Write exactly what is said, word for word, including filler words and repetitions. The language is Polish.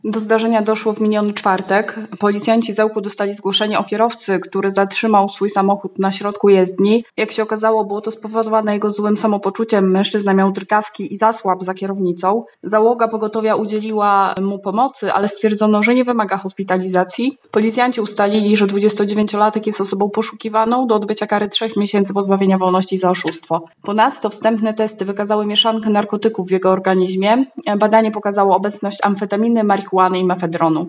Do zdarzenia doszło w miniony czwartek. Policjanci z Ełku dostali zgłoszenie o kierowcy, który zatrzymał swój samochód na środku jezdni. Jak się okazało, było to spowodowane jego złym samopoczuciem. Mężczyzna miał drgawki i zasłabł za kierownicą. Załoga pogotowia udzieliła mu pomocy, ale stwierdzono, że nie wymaga hospitalizacji. Policjanci ustalili, że dwudziestodziewięciolatek jest osobą poszukiwaną do odbycia kary trzech miesięcy pozbawienia wolności za oszustwo. Ponadto wstępne testy wykazały mieszankę narkotyków w jego organizmie. Badanie pokazało obecność amfetaminy, marihuany i mefedronu.